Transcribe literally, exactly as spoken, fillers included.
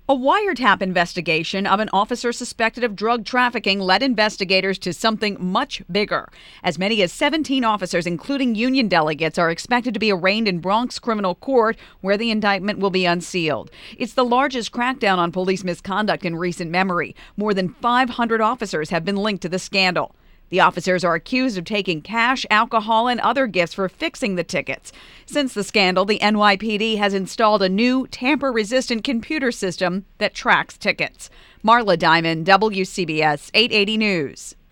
A wiretap investigation of an officer suspected of drug trafficking led investigators to something much bigger. As many as seventeen officers, including union delegates, are expected to be arraigned in Bronx criminal court, where the indictment will be unsealed. It's the largest crackdown on police misconduct in recent memory. More than five hundred officers have been linked to the scandal. The officers are accused of taking cash, alcohol, and other gifts for fixing the tickets. Since the scandal, the N Y P D has installed a new tamper-resistant computer system that tracks tickets. Marla Diamond, W C B S eight eighty News.